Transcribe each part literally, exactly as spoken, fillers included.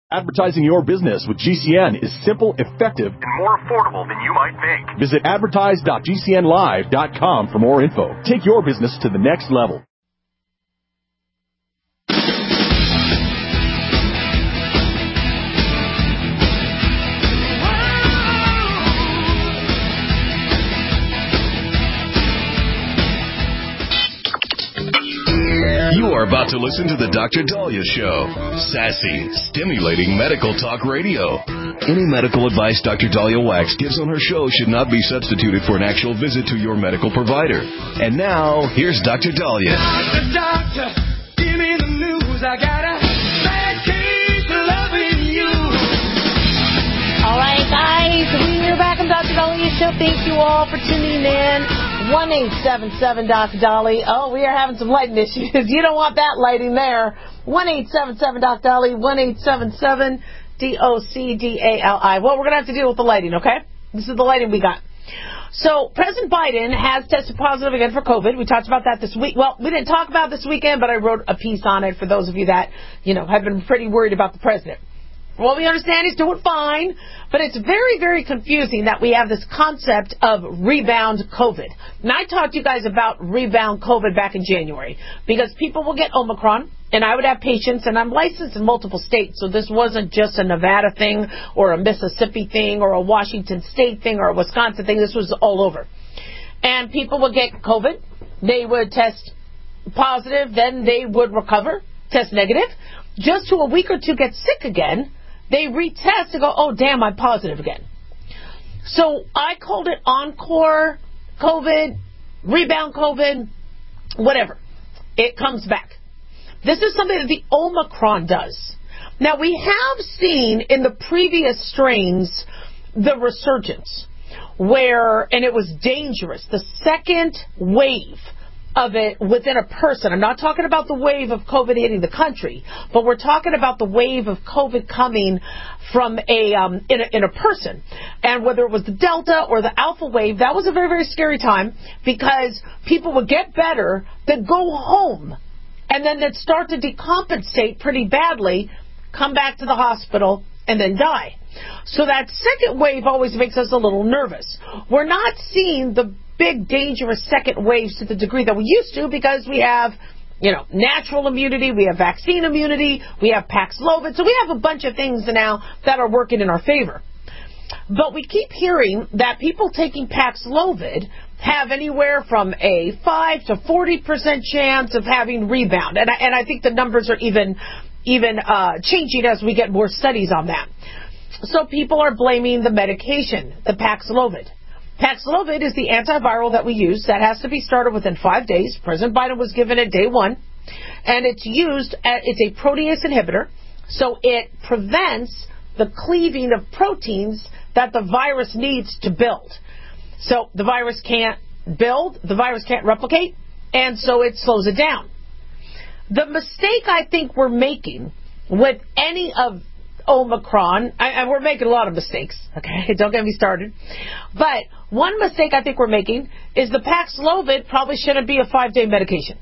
Advertising your business with G C N is simple, effective, and more affordable than you might think. Visit advertise dot g c n live dot com for more info. Take your business to the next level. You are about to listen to the Doctor Dahlia Show. Sassy, stimulating medical talk radio. Any medical advice Doctor Dahlia Wax gives on her show should not be substituted for an actual visit to your medical provider. And now, here's Doctor Dahlia. Doctor, doctor, give me the news. I got a bad case of loving you. All right, guys, we're back on Doctor Dahlia Show. Thank you all for tuning in. one eight seven seven Doctor Dolly. Oh, we are having some lighting issues. You don't want that lighting there. one eight seven seven Doctor Dolly. one eight seven seven D O C D A L I. Well, we're going to have to deal with the lighting, okay? This is the lighting we got. So, President Biden has tested positive again for COVID. We talked about that this week. Well, we didn't talk about it this weekend, but I wrote a piece on it for those of you that, you know, have been pretty worried about the president. Well, we understand he's doing fine, but it's very, very confusing that we have this concept of rebound COVID. And I talked to you guys about rebound COVID back in January because people will get Omicron, and I would have patients, and I'm licensed in multiple states, so this wasn't just a Nevada thing or a Mississippi thing or a Washington State thing or a Wisconsin thing. This was all over. And people would get COVID. They would test positive, then they would recover, test negative. Just to a week or two get sick again. They retest and go, oh, damn, I'm positive again. So I called it encore COVID, rebound COVID, whatever. It comes back. This is something that the Omicron does. Now, we have seen in the previous strains the resurgence where, and it was dangerous, the second wave of it within a person. I'm not talking about the wave of COVID hitting the country, but we're talking about the wave of COVID coming from a, um, in a in a person. And whether it was the Delta or the Alpha wave, that was a very, very scary time because people would get better, then go home, and then they'd start to decompensate pretty badly, come back to the hospital, and then die. So that second wave always makes us a little nervous. We're not seeing the big, dangerous second waves to the degree that we used to because we have, you know, natural immunity, we have vaccine immunity, we have Paxlovid, so we have a bunch of things now that are working in our favor. But we keep hearing that people taking Paxlovid have anywhere from a five to forty percent chance of having rebound. And I, and I think the numbers are even, even uh, changing as we get more studies on that. So people are blaming the medication, the Paxlovid. Paxlovid is the antiviral that we use that has to be started within five days. President Biden was given it day one. And it's used, at, it's a protease inhibitor, so it prevents the cleaving of proteins that the virus needs to build. So the virus can't build, the virus can't replicate, and so it slows it down. The mistake I think we're making with any of Omicron, and we're making a lot of mistakes, okay, don't get me started, but one mistake I think we're making is the Paxlovid probably shouldn't be a five-day medication.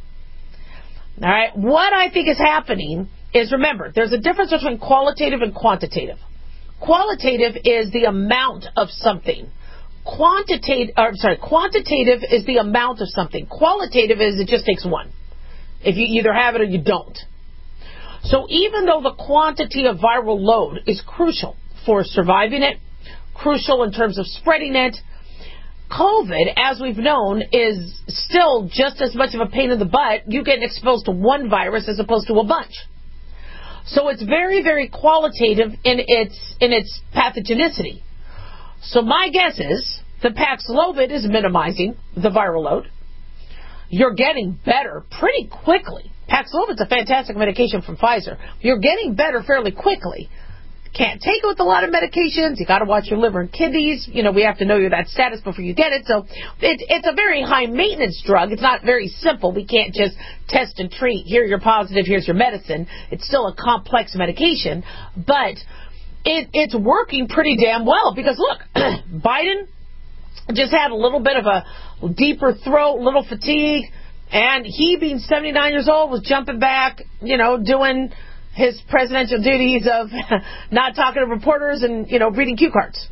All right, what I think is happening is, remember, there's a difference between qualitative and quantitative. Qualitative is the amount of something. Quantitative, or sorry, quantitative is the amount of something. Qualitative is it just takes one. If you either have it or you don't. So even though the quantity of viral load is crucial for surviving it, crucial in terms of spreading it, COVID, as we've known, is still just as much of a pain in the butt. You get exposed to one virus as opposed to a bunch. So it's very, very qualitative in its in its pathogenicity. So my guess is the Paxlovid is minimizing the viral load. You're getting better pretty quickly. Paxlovid's a fantastic medication from Pfizer. You're getting better fairly quickly. Can't take it with a lot of medications. You got to watch your liver and kidneys. You know, we have to know your that status before you get it. So it, it's a very high maintenance drug. It's not very simple. We can't just test and treat. Here you're positive. Here's your medicine. It's still a complex medication, but it, it's working pretty damn well because look, Biden just had a little bit of a deeper throat, little fatigue. And he, being seventy-nine years old, was jumping back, you know, doing his presidential duties of not talking to reporters and, you know, reading cue cards.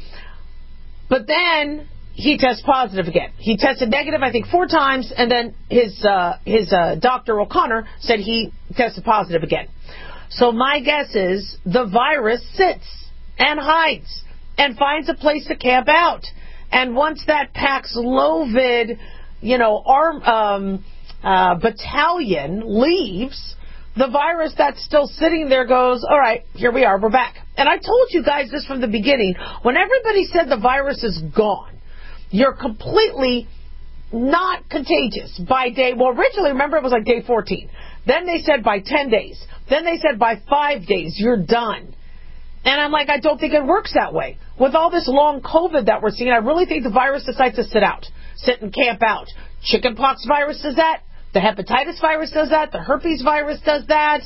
But then he tests positive again. He tested negative, I think, four times, and then his uh, his uh, Doctor O'Connor said he tested positive again. So my guess is the virus sits and hides and finds a place to camp out. And once that Paxlovid, you know, arm um, uh, battalion leaves, the virus that's still sitting there goes, all right, here we are, we're back. And I told you guys this from the beginning. When everybody said the virus is gone, you're completely not contagious by day, well, originally, remember, it was like day fourteen. Then they said by ten days. Then they said by five days, you're done. And I'm like, I don't think it works that way. With all this long COVID that we're seeing, I really think the virus decides to sit out, sit and camp out. Chickenpox virus does that. The hepatitis virus does that. The herpes virus does that.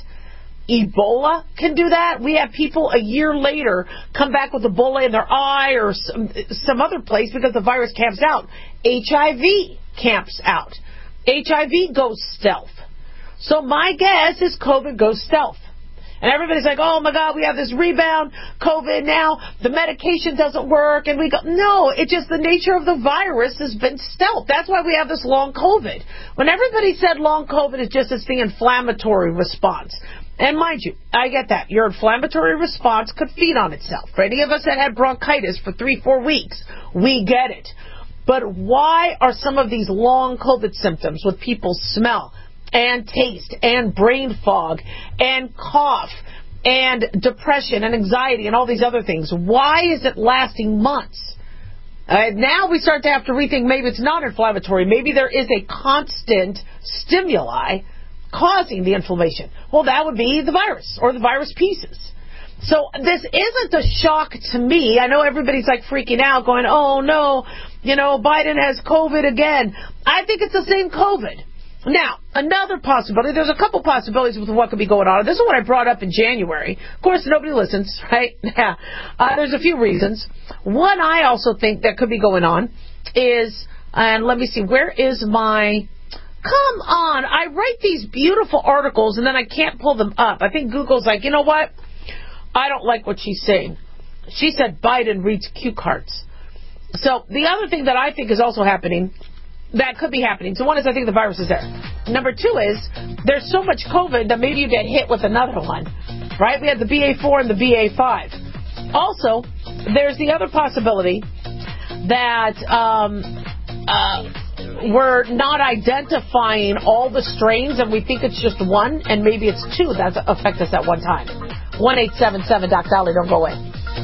Ebola can do that. We have people a year later come back with Ebola in their eye or some, some other place because the virus camps out. H I V camps out. H I V goes stealth. So my guess is COVID goes stealth. And everybody's like, oh, my God, we have this rebound, COVID now, the medication doesn't work, and we go, no, it's just the nature of the virus has been stealth. That's why we have this long COVID. When everybody said long COVID is just this thing inflammatory response, and mind you, I get that. Your inflammatory response could feed on itself. For any of us that had bronchitis for three, four weeks, we get it. But why are some of these long COVID symptoms with people smell and taste and brain fog and cough and depression and anxiety and all these other things, why is it lasting months? Uh, now we start to have to rethink maybe it's not inflammatory. Maybe there is a constant stimuli causing the inflammation. Well, that would be the virus or the virus pieces. So this isn't a shock to me. I know everybody's like freaking out going, oh, no, you know, Biden has COVID again. I think it's the same COVID. Now, another possibility, there's a couple possibilities with what could be going on. This is what I brought up in January. Of course, nobody listens, right? Yeah. Uh, there's a few reasons. One I also think that could be going on is, and let me see, where is my, come on, I write these beautiful articles and then I can't pull them up. I think Google's like, you know what? I don't like what she's saying. She said Biden reads cue cards. So the other thing that I think is also happening, that could be happening. So one is I think the virus is there. Number two is there's so much COVID that maybe you get hit with another one, right? We had the B A four and the B A five. Also, there's the other possibility that um, uh, we're not identifying all the strains and we think it's just one and maybe it's two that affect us at one time. one eight seven seven Doc Dolly, don't go away.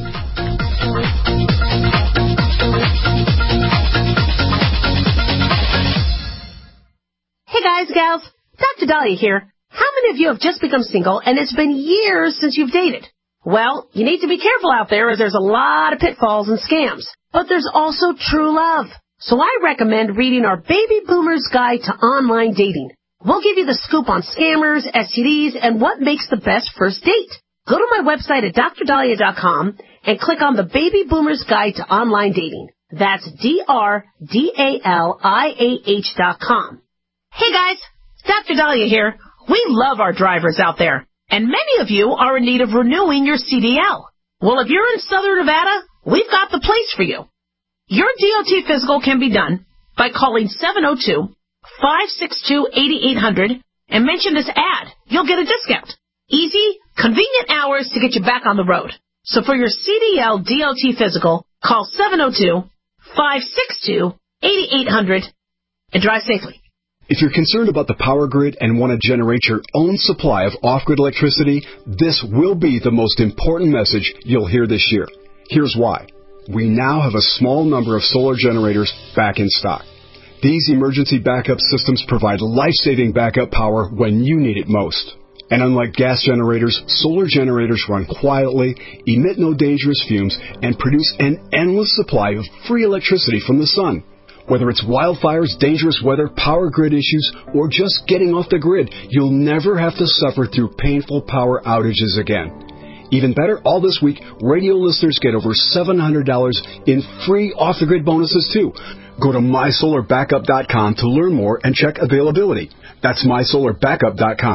Hey guys, gals, Doctor Dahlia here. How many of you have just become single and it's been years since you've dated? Well, you need to be careful out there as there's a lot of pitfalls and scams. But there's also true love. So I recommend reading our Baby Boomer's Guide to Online Dating. We'll give you the scoop on scammers, S T Ds, and what makes the best first date. Go to my website at dr dahlia dot com and click on the Baby Boomer's Guide to Online Dating. That's D R D A L I A H dot com. Hey guys, Doctor Dahlia here. We love our drivers out there, and many of you are in need of renewing your C D L. Well, if you're in Southern Nevada, we've got the place for you. Your D O T physical can be done by calling seven oh two, five six two, eight eight hundred and mention this ad. You'll get a discount. Easy, convenient hours to get you back on the road. So for your C D L D O T physical, call seven oh two, five six two, eight eight hundred and drive safely. If you're concerned about the power grid and want to generate your own supply of off-grid electricity, this will be the most important message you'll hear this year. Here's why. We now have a small number of solar generators back in stock. These emergency backup systems provide life-saving backup power when you need it most. And unlike gas generators, solar generators run quietly, emit no dangerous fumes, and produce an endless supply of free electricity from the sun. Whether it's wildfires, dangerous weather, power grid issues, or just getting off the grid, you'll never have to suffer through painful power outages again. Even better, all this week, radio listeners get over seven hundred dollars in free off-the-grid bonuses, too. Go to my solar backup dot com to learn more and check availability. That's my solar backup dot com.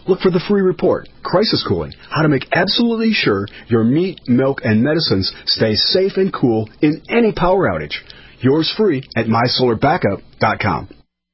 Look for the free report, Crisis Cooling, how to make absolutely sure your meat, milk, and medicines stay safe and cool in any power outage. Yours free at my solar backup dot com.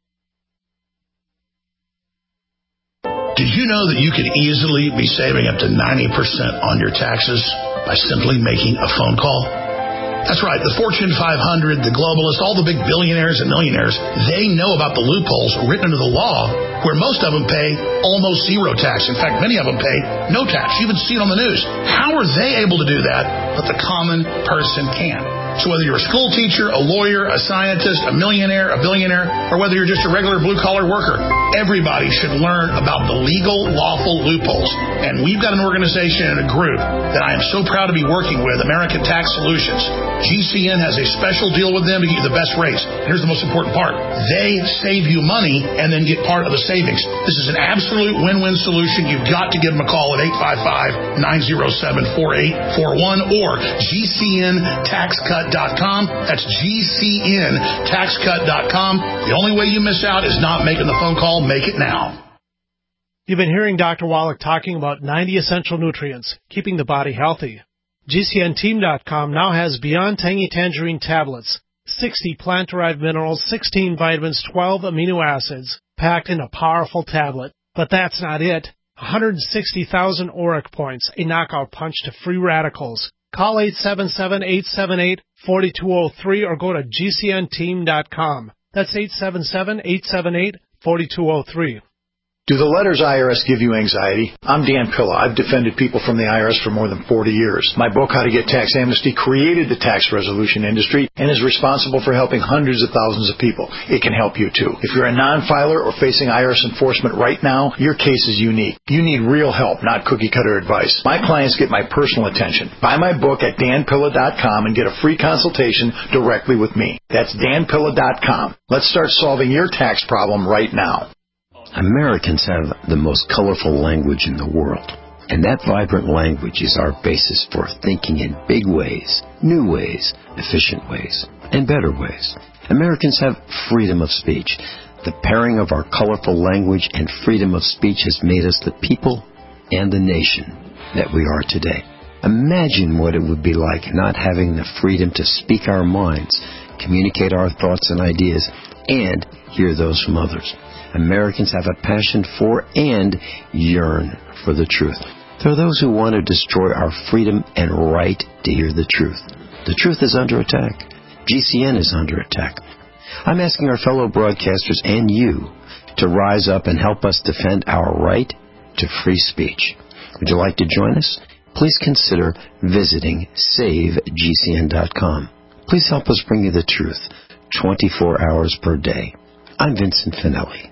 Did you know that you could easily be saving up to ninety percent on your taxes by simply making a phone call? That's right. The Fortune five hundred, the globalists, all the big billionaires and millionaires, they know about the loopholes written into the law where most of them pay almost zero tax. In fact, many of them pay no tax. You even see it on the news. How are they able to do that, but the common person can't? So whether you're a school teacher, a lawyer, a scientist, a millionaire, a billionaire, or whether you're just a regular blue-collar worker, everybody should learn about the legal, lawful loopholes. And we've got an organization and a group that I am so proud to be working with, American Tax Solutions. G C N has a special deal with them to get you the best rates. Here's the most important part. They save you money and then get part of the savings. This is an absolute win-win solution. You've got to give them a call at eight five five, nine oh seven, four eight four one or G C N tax cut dot com. That's G C N tax cut dot com. The only way you miss out is not making the phone call. Make it now. You've been hearing Doctor Wallach talking about ninety essential nutrients, keeping the body healthy. G C N team dot com now has Beyond Tangy Tangerine tablets, sixty plant-derived minerals, sixteen vitamins, twelve amino acids, packed in a powerful tablet. But that's not it. one hundred sixty thousand ORAC points, a knockout punch to free radicals. Call eight seven seven, eight seven eight, four two zero three or go to G C N team dot com. That's eight seven seven, eight seven eight, four two zero three. Do the letters I R S give you anxiety? I'm Dan Pilla. I've defended people from the I R S for more than forty years. My book, How to Get Tax Amnesty, created the tax resolution industry and is responsible for helping hundreds of thousands of people. It can help you, too. If you're a non-filer or facing I R S enforcement right now, your case is unique. You need real help, not cookie-cutter advice. My clients get my personal attention. Buy my book at Dan Pilla dot com and get a free consultation directly with me. That's Dan Pilla dot com. Let's start solving your tax problem right now. Americans have the most colorful language in the world, and that vibrant language is our basis for thinking in big ways, new ways, efficient ways, and better ways. Americans have freedom of speech. The pairing of our colorful language and freedom of speech has made us the people and the nation that we are today. Imagine what it would be like not having the freedom to speak our minds, communicate our thoughts and ideas, and hear those from others. Americans have a passion for and yearn for the truth. There are those who want to destroy our freedom and right to hear the truth. The truth is under attack. G C N is under attack. I'm asking our fellow broadcasters and you to rise up and help us defend our right to free speech. Would you like to join us? Please consider visiting save G C N dot com. Please help us bring you the truth twenty-four hours per day. I'm Vincent Finelli.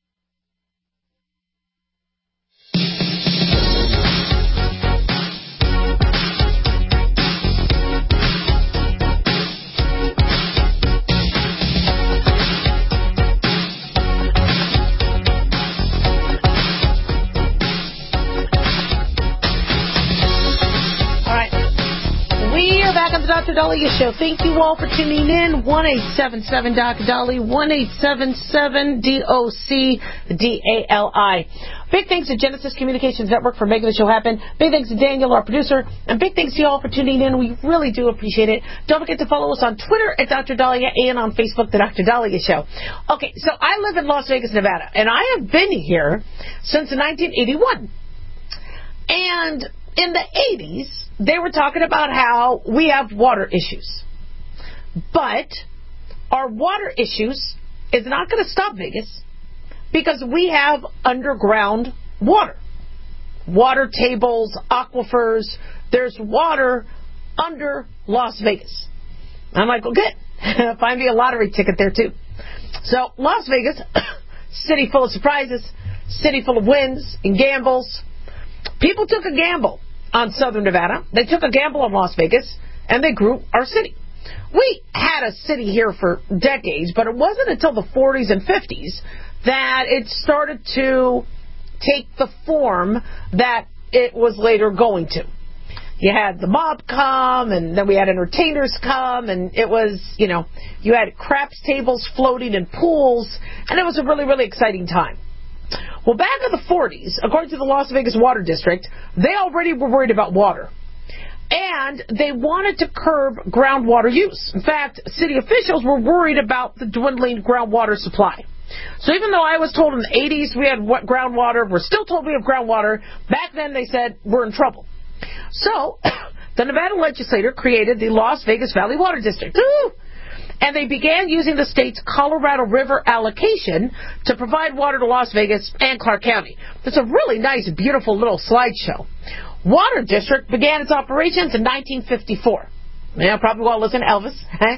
Doctor Dahlia Show. Thank you all for tuning in. one eight seven seven Doctor Dahlia, one eight seven seven D O C D A L I. Big thanks to Genesis Communications Network for making the show happen. Big thanks to Daniel, our producer. And big thanks to you all for tuning in. We really do appreciate it. Don't forget to follow us on Twitter at Doctor Dahlia and on Facebook, The Doctor Dahlia Show. Okay, so I live in Las Vegas, Nevada, and I have been here since nineteen eighty-one. And in the eighties, they were talking about how we have water issues. But our water issues is not going to stop Vegas because we have underground water. Water tables, aquifers. There's water under Las Vegas. I'm like, well, good. Find me a lottery ticket there, too. So, Las Vegas, city full of surprises, city full of wins and gambles. People took a gamble on Southern Nevada. They took a gamble on Las Vegas, and they grew our city. We had a city here for decades, but it wasn't until the forties and fifties that it started to take the form that it was later going to. You had the mob come, and then we had entertainers come, and it was, you know, you had craps tables floating in pools, and it was a really, really exciting time. Well, back in the forties, according to the Las Vegas Water District, they already were worried about water. And they wanted to curb groundwater use. In fact, city officials were worried about the dwindling groundwater supply. So even though I was told in the eighties we had groundwater, we're still told we have groundwater, back then they said we're in trouble. So the Nevada legislature created the Las Vegas Valley Water District. Woo! And they began using the state's Colorado River allocation to provide water to Las Vegas and Clark County. It's a really nice, beautiful little slideshow. Water District began its operations in nineteen fifty-four. Yeah, probably all listen to Elvis.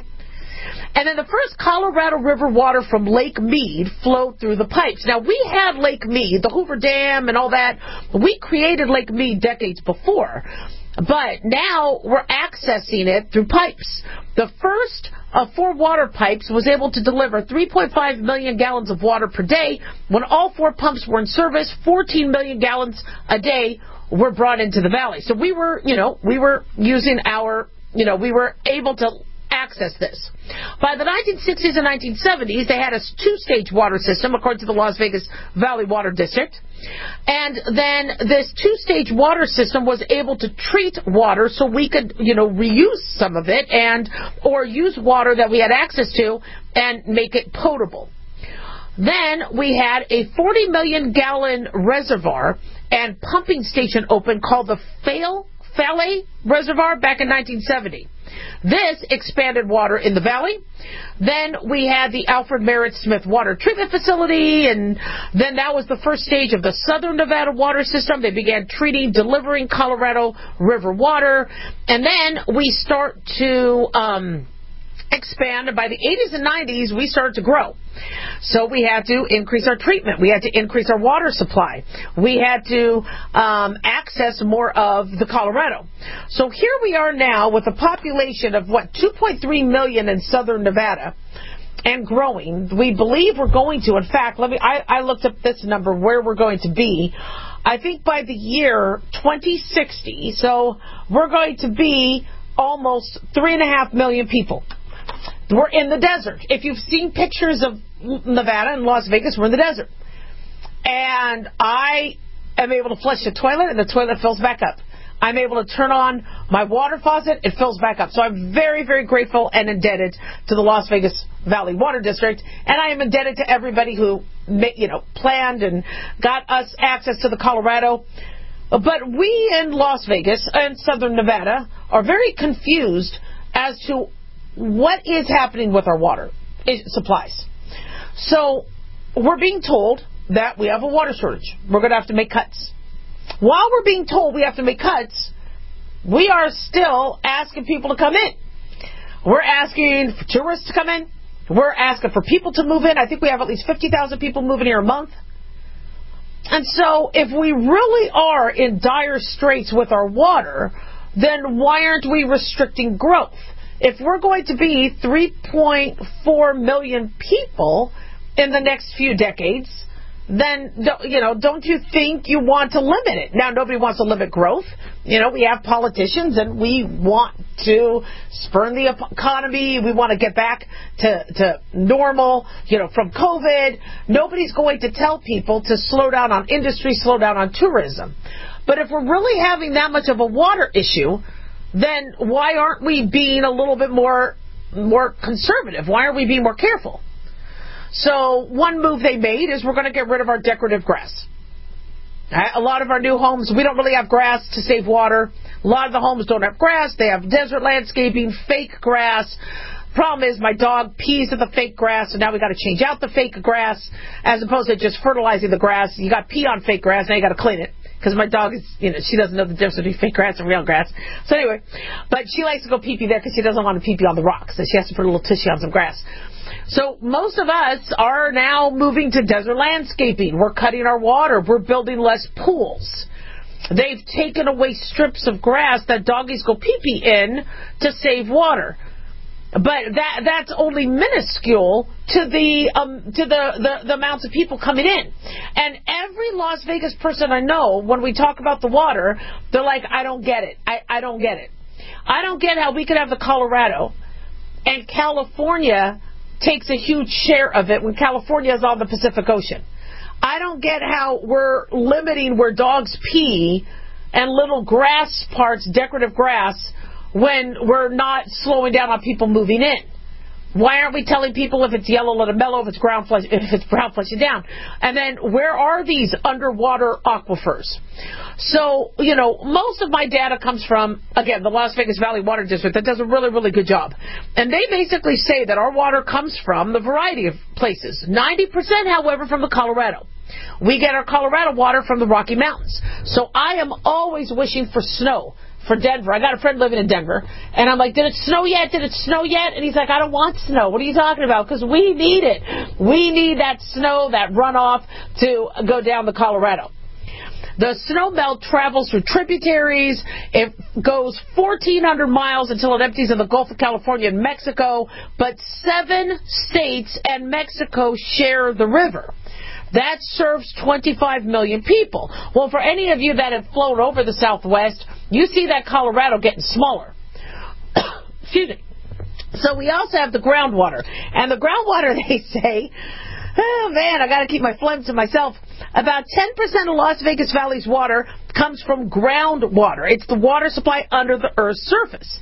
And then the first Colorado River water from Lake Mead flowed through the pipes. Now, we had Lake Mead, the Hoover Dam and all that. We created Lake Mead decades before. But now we're accessing it through pipes. The first of four water pipes was able to deliver three point five million gallons of water per day. When all four pumps were in service, fourteen million gallons a day were brought into the valley. So we were, you know, we were using our, you know, we were able to access this. By the nineteen sixties and nineteen seventies, they had a two-stage water system, according to the Las Vegas Valley Water District. And then this two-stage water system was able to treat water so we could, you know, reuse some of it and or use water that we had access to and make it potable. Then we had a forty million gallon reservoir and pumping station open called the Fale, Fale Reservoir back in nineteen seventy. This expanded water in the valley. Then we had the Alfred Merritt Smith Water Treatment Facility, and then that was the first stage of the Southern Nevada water system. They began treating, delivering Colorado River water, and then we start to um, expand. By the eighties and nineties, we started to grow. So we had to increase our treatment. We had to increase our water supply. We had to um, access more of the Colorado. So here we are now with a population of, what, two point three million in southern Nevada and growing. We believe we're going to, in fact, let me, I, I looked up this number, where we're going to be. I think by the year twenty sixty, so we're going to be almost three and a half million people. We're in the desert. If you've seen pictures of Nevada and Las Vegas, we're in the desert. And I am able to flush the toilet, and the toilet fills back up. I'm able to turn on my water faucet, it fills back up. So I'm very, very grateful and indebted to the Las Vegas Valley Water District. And I am indebted to everybody who, you know, planned and got us access to the Colorado. But we in Las Vegas and southern Nevada are very confused as to what is happening with our water supplies. So we're being told that we have a water shortage. We're going to have to make cuts. While we're being told we have to make cuts, we are still asking people to come in. We're asking for tourists to come in. We're asking for people to move in. I think we have at least fifty thousand people moving here a month. And so if we really are in dire straits with our water, then why aren't we restricting growth? If we're going to be three point four million people in the next few decades, then, you know, don't you think you want to limit it? Now, nobody wants to limit growth. You know, we have politicians, and we want to spur the economy. We want to get back to, to normal, you know, from COVID. Nobody's going to tell people to slow down on industry, slow down on tourism. But if we're really having that much of a water issue, then why aren't we being a little bit more more conservative? Why aren't we being more careful? So one move they made is we're going to get rid of our decorative grass. A lot of our new homes, we don't really have grass to save water. A lot of the homes don't have grass. They have desert landscaping, fake grass. Problem is my dog pees at the fake grass, so now we got to change out the fake grass as opposed to just fertilizing the grass. You got pee on fake grass, now you got to clean it. Because my dog is, you know, she doesn't know the difference between fake grass and real grass. So anyway, but she likes to go pee-pee there because she doesn't want to pee-pee on the rocks. So she has to put a little tissue on some grass. So most of us are now moving to desert landscaping. We're cutting our water. We're building less pools. They've taken away strips of grass that doggies go pee-pee in to save water. But that that's only minuscule to the um, to the, the, the amounts of people coming in. And every Las Vegas person I know, when we talk about the water, they're like, I don't get it. I, I don't get it. I don't get how we could have the Colorado and California takes a huge share of it when California is on the Pacific Ocean. I don't get how we're limiting where dogs pee and little grass parts, decorative grass, when we're not slowing down on people moving in. Why aren't we telling people if it's yellow, let it mellow, if it's brown, flush, if it's brown, flush it down? And then where are these underwater aquifers? So, you know, most of my data comes from, again, the Las Vegas Valley Water District that does a really, really good job. And they basically say that our water comes from the variety of places. ninety percent, however, from the Colorado. We get our Colorado water from the Rocky Mountains. So I am always wishing for snow for Denver. I got a friend living in Denver, and I'm like, did it snow yet? Did it snow yet? And he's like, I don't want snow. What are you talking about? Because we need it. We need that snow, that runoff to go down the Colorado. The snow melt travels through tributaries. It goes fourteen hundred miles until it empties in the Gulf of California and Mexico, but seven states and Mexico share the river. That serves twenty-five million people. Well, for any of you that have flown over the Southwest, you see that Colorado getting smaller. Excuse me. So we also have the groundwater. And the groundwater, they say, oh man, I got to keep my phlegm to myself. About ten percent of Las Vegas Valley's water comes from groundwater. It's the water supply under the Earth's surface.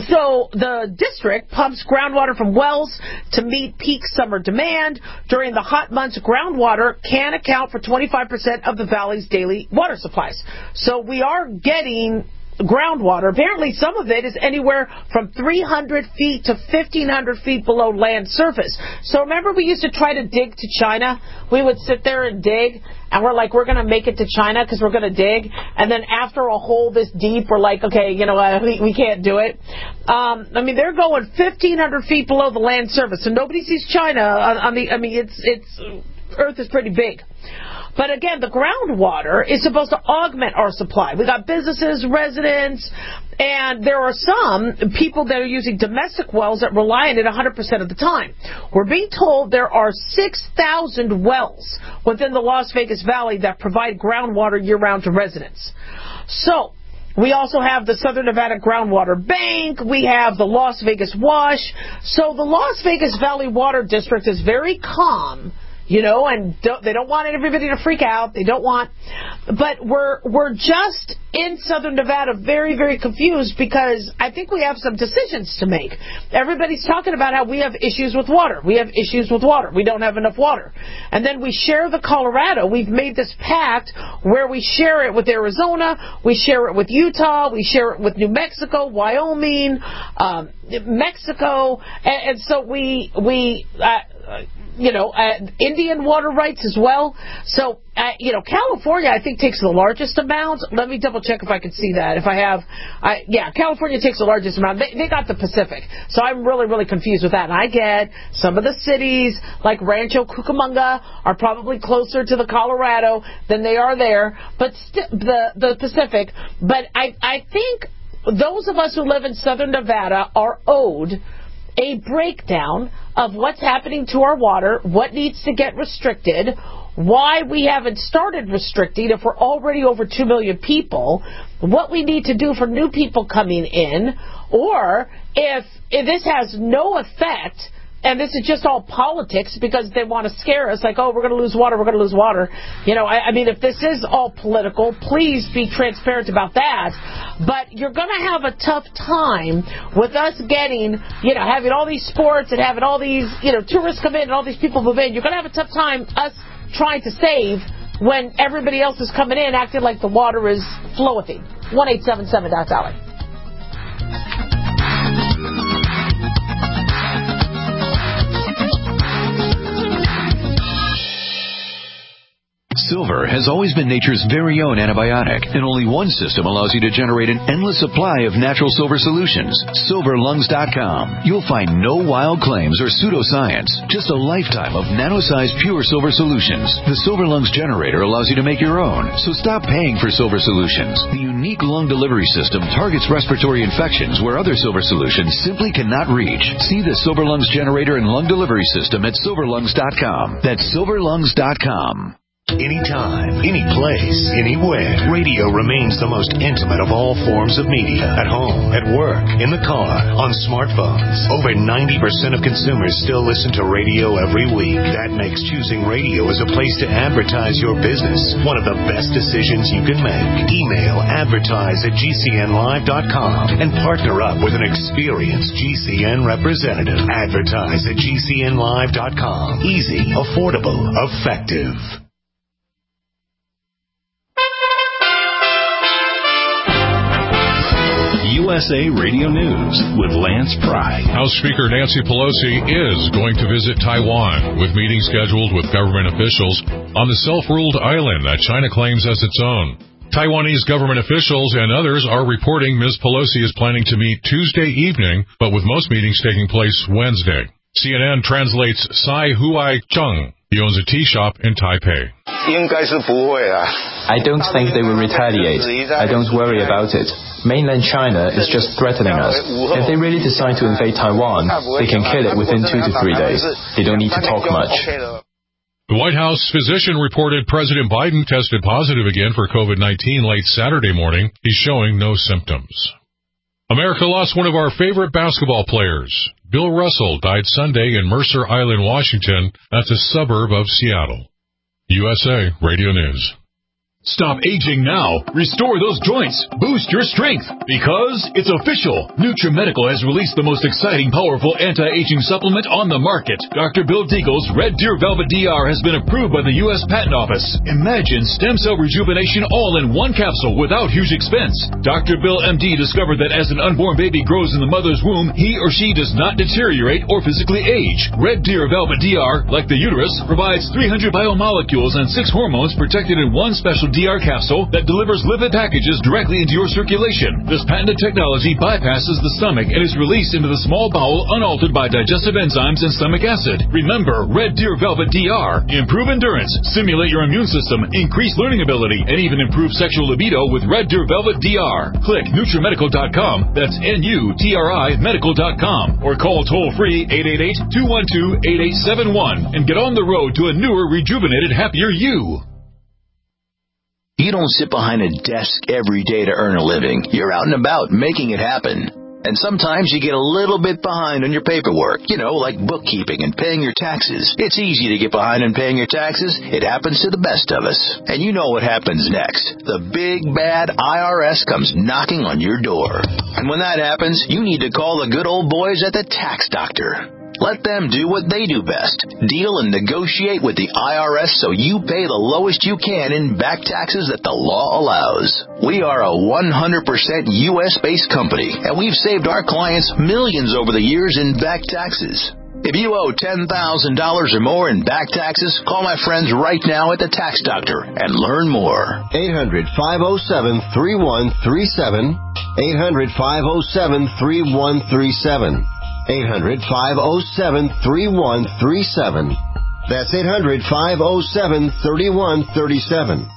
So the district pumps groundwater from wells to meet peak summer demand. During the hot months, groundwater can account for twenty-five percent of the valley's daily water supplies. So we are getting groundwater. Apparently some of it is anywhere from three hundred feet to fifteen hundred feet below land surface. So remember we used to try to dig to China? We would sit there and dig, and we're like, we're going to make it to China because we're going to dig. And then after a hole this deep, we're like, okay, you know what, we, we can't do it. Um, I mean, they're going fifteen hundred feet below the land surface, so nobody sees China on, on the, I mean, it's, it's, Earth is pretty big. But again, the groundwater is supposed to augment our supply. We got businesses, residents, and there are some people that are using domestic wells that rely on it one hundred percent of the time. We're being told there are six thousand wells within the Las Vegas Valley that provide groundwater year-round to residents. So we also have the Southern Nevada Groundwater Bank. We have the Las Vegas Wash. So the Las Vegas Valley Water District is very calm, you know, and don't, they don't want everybody to freak out. They don't want, but we're we're just in Southern Nevada very, very confused because I think we have some decisions to make. Everybody's talking about how we have issues with water. We have issues with water. We don't have enough water. And then we share the Colorado. We've made this pact where we share it with Arizona, we share it with Utah, we share it with New Mexico, Wyoming, um, Mexico, and, and so we we. Uh, You know, uh, Indian water rights as well. So, uh, you know, California, I think, takes the largest amount. Let me double check if I can see that. If I have, I, yeah, California takes the largest amount. They, they got the Pacific. So I'm really, really confused with that. And I get some of the cities, like Rancho Cucamonga, are probably closer to the Colorado than they are there, but st- the, the Pacific. But I, I think those of us who live in Southern Nevada are owed a breakdown of what's happening to our water, what needs to get restricted, why we haven't started restricting if we're already over two million people, what we need to do for new people coming in, or if, if this has no effect, and this is just all politics because they want to scare us, like, oh, we're going to lose water, we're going to lose water. You know, I, I mean, if this is all political, please be transparent about that. But you're going to have a tough time with us getting, you know, having all these sports and having all these, you know, tourists come in and all these people move in. You're going to have a tough time us trying to save when everybody else is coming in acting like the water is flowing. one eight seven seven dot dollar. Silver has always been nature's very own antibiotic, and only one system allows you to generate an endless supply of natural silver solutions. silver lungs dot com. You'll find no wild claims or pseudoscience, just a lifetime of nano-sized pure silver solutions. The Silver Lungs generator allows you to make your own, so stop paying for silver solutions. The unique lung delivery system targets respiratory infections where other silver solutions simply cannot reach. See the Silver Lungs generator and lung delivery system at silver lungs dot com. That's silver lungs dot com. Anytime, any place, anywhere, radio remains the most intimate of all forms of media. At home, at work, in the car, on smartphones. Over ninety percent of consumers still listen to radio every week. That makes choosing radio as a place to advertise your business one of the best decisions you can make. Email advertise at G C N live dot com and partner up with an experienced G C N representative. Advertise at G C N live dot com. Easy, affordable, effective. U S A Radio News with Lance Pry. House Speaker Nancy Pelosi is going to visit Taiwan, with meetings scheduled with government officials on the self-ruled island that China claims as its own. Taiwanese government officials and others are reporting Miz Pelosi is planning to meet Tuesday evening, but with most meetings taking place Wednesday. C N N translates Sai Huai Chung. He owns a tea shop in Taipei. I don't think they will retaliate. I don't worry about it. Mainland China is just threatening us. If they really decide to invade Taiwan, they can kill it within two to three days. They don't need to talk much. The White House physician reported President Biden tested positive again for COVID nineteen late Saturday morning. He's showing no symptoms. America lost one of our favorite basketball players. Bill Russell died Sunday in Mercer Island, Washington. That's a suburb of Seattle. U S A Radio News. Stop aging now. Restore those joints. Boost your strength. Because it's official. NutriMedical has released the most exciting, powerful anti-aging supplement on the market. Doctor Bill Deagle's Red Deer Velvet D R has been approved by the U S Patent Office. Imagine stem cell rejuvenation all in one capsule without huge expense. Doctor Bill M D discovered that as an unborn baby grows in the mother's womb, he or she does not deteriorate or physically age. Red Deer Velvet D R, like the uterus, provides three hundred biomolecules and six hormones protected in one special D R capsule that delivers lipid packages directly into your circulation. This patented technology bypasses the stomach and is released into the small bowel unaltered by digestive enzymes and stomach acid. Remember, Red Deer Velvet D R. Improve endurance, stimulate your immune system, increase learning ability, and even improve sexual libido with Red Deer Velvet D R. Click NutriMedical dot com, that's N U T R I medical dot com, or call toll-free eight eight eight, two one two, eight eight seven one and get on the road to a newer, rejuvenated, happier you. You don't sit behind a desk every day to earn a living. You're out and about making it happen. And sometimes you get a little bit behind on your paperwork, you know, like bookkeeping and paying your taxes. It's easy to get behind on paying your taxes. It happens to the best of us. And you know what happens next. The big, bad I R S comes knocking on your door. And when that happens, you need to call the good old boys at the Tax Doctor. Let them do what they do best. Deal and negotiate with the I R S so you pay the lowest you can in back taxes that the law allows. We are a one hundred percent U S-based company, and we've saved our clients millions over the years in back taxes. If you owe ten thousand dollars or more in back taxes, call my friends right now at the Tax Doctor and learn more. eight hundred, five oh seven, three one three seven. eight hundred, five oh seven, three one three seven. eight hundred, five oh seven, three one three seven. That's eight hundred, five oh seven, three one three seven.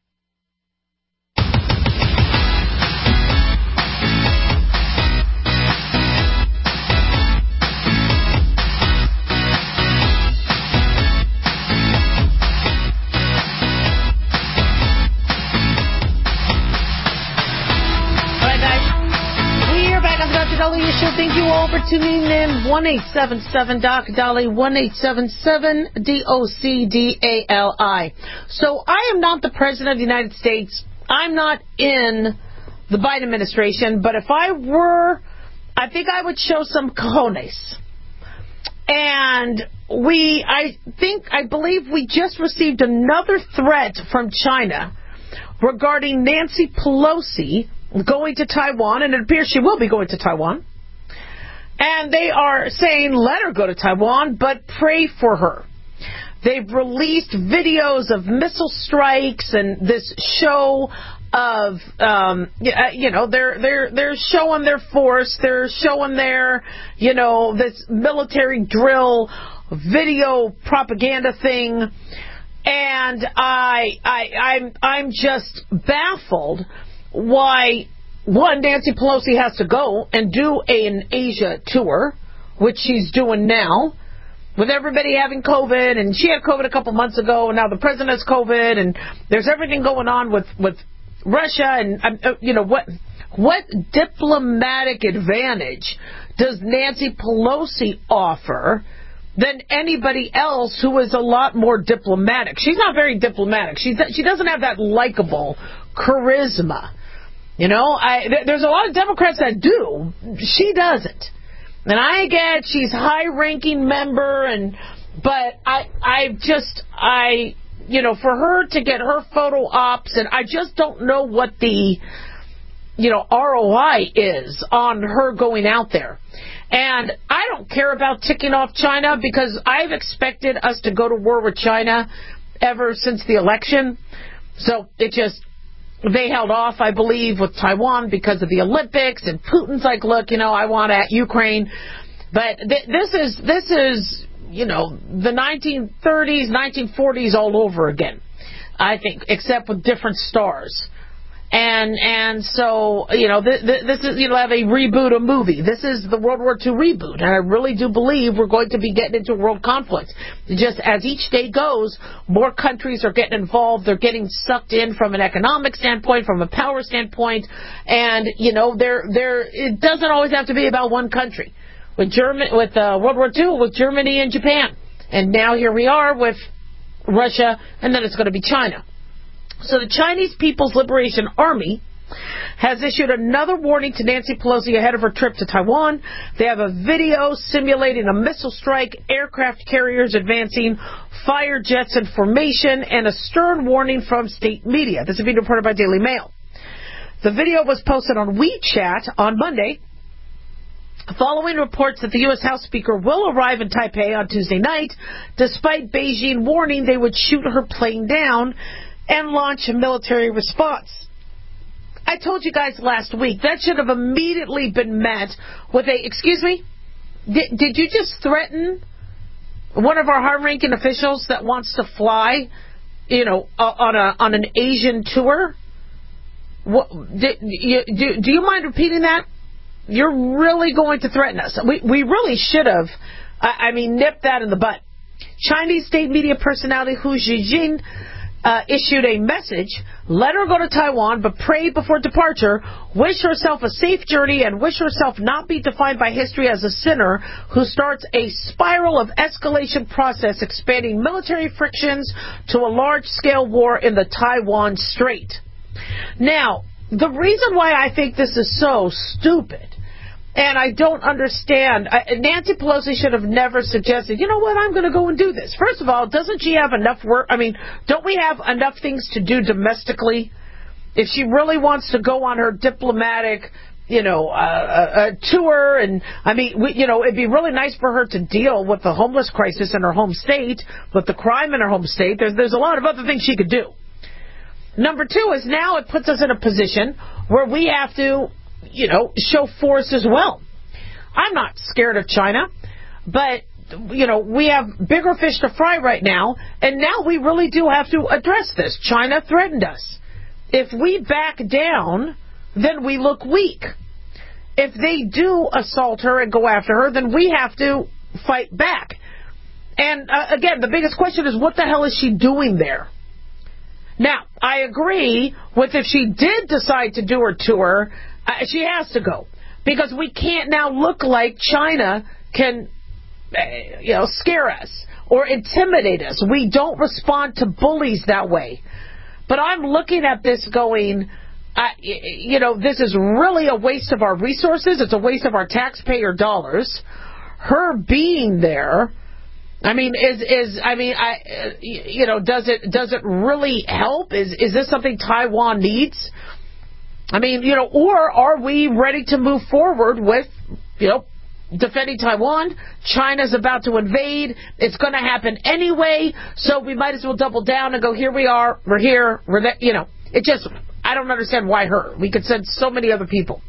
Thank you all for tuning in. one eight seven seven D O C D A L I, one eight seven seven D O C D A L I. So I am not the President of the United States. I'm not in the Biden administration. But if I were, I think I would show some cojones. And we, I think, I believe we just received another threat from China regarding Nancy Pelosi going to Taiwan, and it appears she will be going to Taiwan. And they are saying, let her go to Taiwan, but pray for her. They've released videos of missile strikes and this show of, um, you know, they're they're they're showing their force. They're showing their, you know, this military drill video propaganda thing. And I I I'm I'm just baffled why. One, Nancy Pelosi has to go and do a, an Asia tour, which she's doing now. with everybody having COVID, and she had COVID a couple months ago, and now the president has COVID, and there's everything going on with, with Russia, and, uh, you know, what what diplomatic advantage does Nancy Pelosi offer than anybody else who is a lot more diplomatic? She's not very diplomatic. She's, she doesn't have that likable charisma. You know, I, th- there's a lot of Democrats that do. She doesn't. And I get she's high-ranking member, and but I I just, I, you know, for her to get her photo ops, and I just don't know what the, you know, R O I is on her going out there. And I don't care about ticking off China, because I've expected us to go to war with China ever since the election. So it just, they held off, I believe, with Taiwan because of the Olympics, and Putin's like, look, you know, I want at Ukraine. But th- this is, this is, you know, the nineteen thirties, nineteen forties all over again, I think, except with different stars. And and so, you know, th- th- this is, you know, have a reboot of movie. This is the World War Two reboot, and I really do believe we're going to be getting into world conflict. Just as each day goes, more countries are getting involved. They're getting sucked in from an economic standpoint, from a power standpoint, and, you know, there there it doesn't always have to be about one country. With German, with uh, World War Two, with Germany and Japan, and now here we are with Russia, and then it's going to be China. So the Chinese People's Liberation Army has issued another warning to Nancy Pelosi ahead of her trip to Taiwan. They have a video simulating a missile strike, aircraft carriers advancing, fire jets in formation, and a stern warning from state media. This is being reported by Daily Mail. The video was posted on WeChat on Monday, following reports that the U S House Speaker will arrive in Taipei on Tuesday night, despite Beijing warning they would shoot her plane down and launch a military response. I told you guys last week that should have immediately been met with a, excuse me, did, did you just threaten one of our high-ranking officials that wants to fly, you know, on a on an Asian tour? What, did, you, do, do you mind repeating that? You're really going to threaten us. We we really should have, I, I mean, nipped that in the butt. Chinese state media personality Hu Zhijing Uh, issued a message, let her go to Taiwan, but pray before departure, wish herself a safe journey, and wish herself not be defined by history as a sinner who starts a spiral of escalation process expanding military frictions to a large-scale war in the Taiwan Strait. Now, the reason why I think this is so stupid, and I don't understand, I, Nancy Pelosi should have never suggested, you know what, I'm going to go and do this. First of all, doesn't she have enough work? I mean, don't we have enough things to do domestically? If she really wants to go on her diplomatic, you know, uh, uh, tour, and, I mean, we, you know, it'd be really nice for her to deal with the homeless crisis in her home state, with the crime in her home state. There's, there's a lot of other things she could do. Number two is now it puts us in a position where we have to, you know, show force as well. I'm not scared of China, but, you know, we have bigger fish to fry right now, and now we really do have to address this. China threatened us. If we back down, then we look weak. If they do assault her and go after her, then we have to fight back. And, uh, again, the biggest question is, what the hell is she doing there? Now, I agree with if she did decide to do her tour, Uh, she has to go, because we can't now look like China can, uh, you know, scare us or intimidate us. We don't respond to bullies that way. But I'm looking at this going, uh, you know, this is really a waste of our resources. It's a waste of our taxpayer dollars. Her being there, I mean, is is I mean, I, uh, you know, does it does it really help? Is is this something Taiwan needs? I mean, you know, or are we ready to move forward with, you know, defending Taiwan? China's about to invade. It's going to happen anyway, so we might as well double down and go, here we are, we're here, we're there. You know, it just, I don't understand why her. We could send so many other people.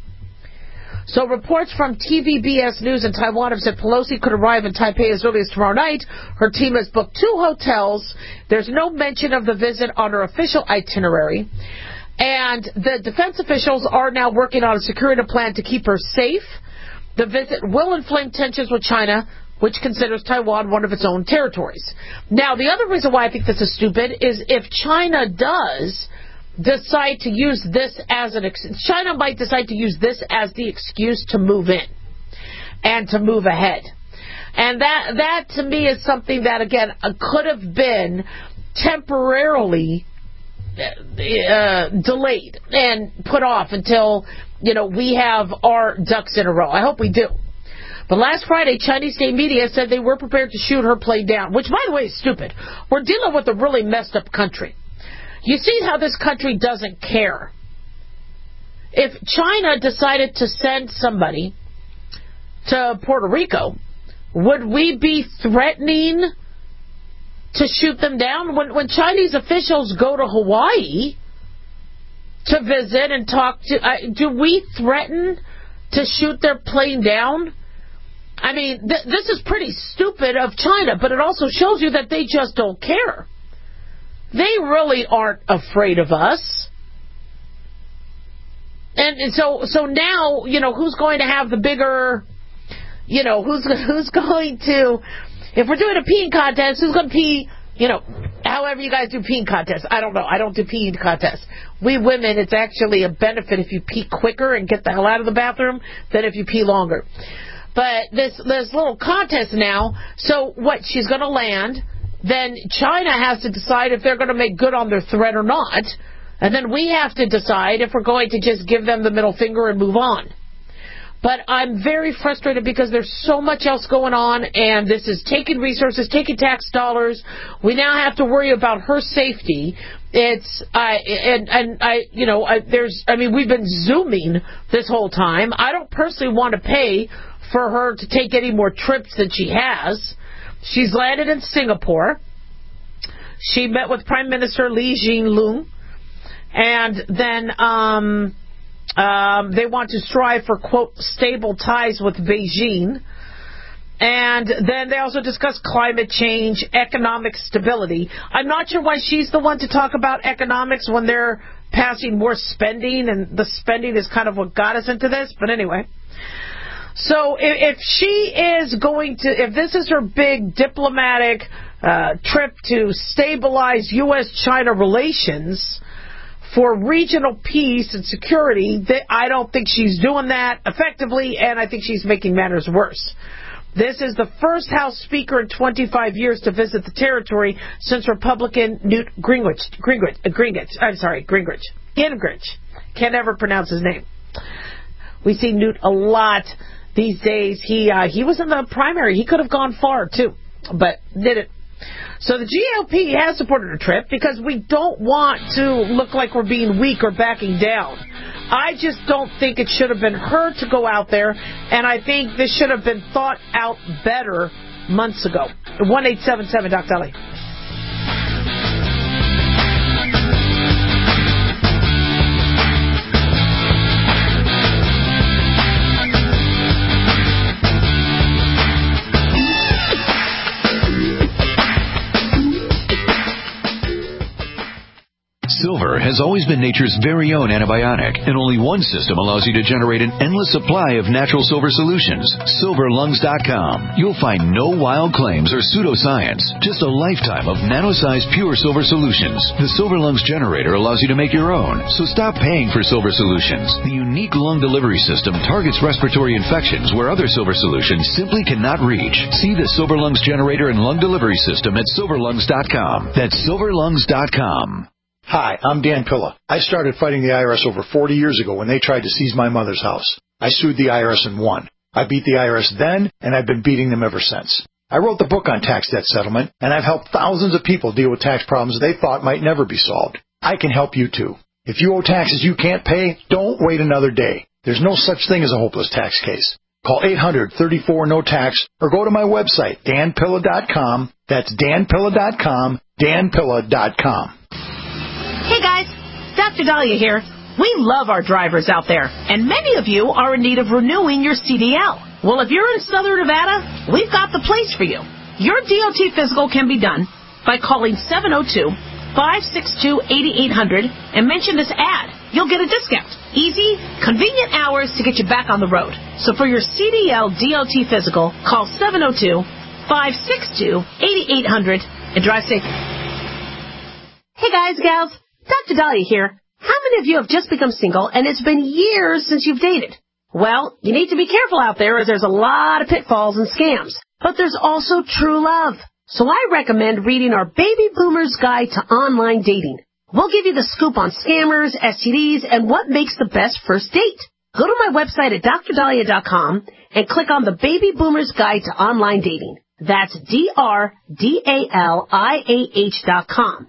So reports from T V B S News in Taiwan have said Pelosi could arrive in Taipei as early as tomorrow night. Her team has booked two hotels. There's no mention of the visit on her official itinerary. And the defense officials are now working on a security plan to keep her safe. The visit will inflame tensions with China, which considers Taiwan one of its own territories. Now, the other reason why I think this is stupid is if China does decide to use this as an ex- China might decide to use this as the excuse to move in and to move ahead. And that, that to me is something that, again, could have been temporarily uh, delayed and put off until, you know, we have our ducks in a row. I hope we do. But last Friday, Chinese state media said they were prepared to shoot her plane down, which, by the way, is stupid. We're dealing with a really messed up country. You see how this country doesn't care. If China decided to send somebody to Puerto Rico, would we be threatening to shoot them down? When, when Chinese officials go to Hawaii to visit and talk to, uh, do we threaten to shoot their plane down? I mean, th- this is pretty stupid of China, but it also shows you that they just don't care. They really aren't afraid of us. And, and so so now, you know, who's going to have the bigger, you know, who's who's going to, if we're doing a peeing contest, who's going to pee, you know, however you guys do peeing contests. I don't know. I don't do peeing contests. We women, it's actually a benefit if you pee quicker and get the hell out of the bathroom than if you pee longer. But this this little contest now, so what, she's going to land, then China has to decide if they're going to make good on their threat or not, and then we have to decide if we're going to just give them the middle finger and move on. But I'm very frustrated because there's so much else going on, and this is taking resources, taking tax dollars. We now have to worry about her safety. It's I and and I you know I, there's I mean we've been Zooming this whole time. I don't personally want to pay for her to take any more trips than she has. She's landed in Singapore. She met with Prime Minister Lee Hsien-loong, and then um, um, they want to strive for, quote, stable ties with Beijing. And then they also discuss climate change, economic stability. I'm not sure why she's the one to talk about economics when they're passing more spending, and the spending is kind of what got us into this. But anyway. So if she is going to, if this is her big diplomatic uh, trip to stabilize U S China relations for regional peace and security, that I don't think she's doing that effectively, and I think she's making matters worse. This is the first House Speaker in twenty-five years to visit the territory since Republican Newt Gingrich. Gingrich, uh, Gingrich I'm sorry, Gingrich. Gingrich. Can't ever pronounce his name. We see Newt a lot these days. He uh, he was in the primary. He could have gone far, too, but didn't. So the G O P has supported her trip because we don't want to look like we're being weak or backing down. I just don't think it should have been her to go out there, and I think this should have been thought out better months ago. one eight seven seven Doc Dolly. Silver has always been nature's very own antibiotic, and only one system allows you to generate an endless supply of natural silver solutions. Silver Lungs dot com. You'll find no wild claims or pseudoscience, just a lifetime of nano-sized pure silver solutions. The Silver Lungs generator allows you to make your own, so stop paying for silver solutions. The unique lung delivery system targets respiratory infections where other silver solutions simply cannot reach. See the Silver Lungs generator and lung delivery system at Silver Lungs dot com. That's Silver Lungs dot com. Hi, I'm Dan Pilla. I started fighting the I R S over forty years ago when they tried to seize my mother's house. I sued the I R S and won. I beat the I R S then, and I've been beating them ever since. I wrote the book on tax debt settlement, and I've helped thousands of people deal with tax problems they thought might never be solved. I can help you too. If you owe taxes you can't pay, don't wait another day. There's no such thing as a hopeless tax case. Call eight hundred, thirty-four, no tax or go to my website, Dan Pilla dot com. That's Dan Pilla dot com, Dan Pilla dot com. Hey guys, Doctor Dahlia here. We love our drivers out there, and many of you are in need of renewing your C D L. Well, if you're in Southern Nevada, we've got the place for you. Your D O T physical can be done by calling seven oh two, five six two, eight eight hundred and mention this ad. you'll get a discount. Easy, convenient hours to get you back on the road. So for your C D L D O T physical, call seven oh two, five six two, eight eight hundred and drive safe. Hey guys, gals, Doctor Dahlia here. How many of you have just become single and it's been years since you've dated? Well, you need to be careful out there as there's a lot of pitfalls and scams. But there's also true love. So I recommend reading our Baby Boomer's Guide to Online Dating. We'll give you the scoop on scammers, S T Ds, and what makes the best first date. Go to my website at dr dahlia dot com and click on the Baby Boomer's Guide to Online Dating. That's D R D A L I A H dot com.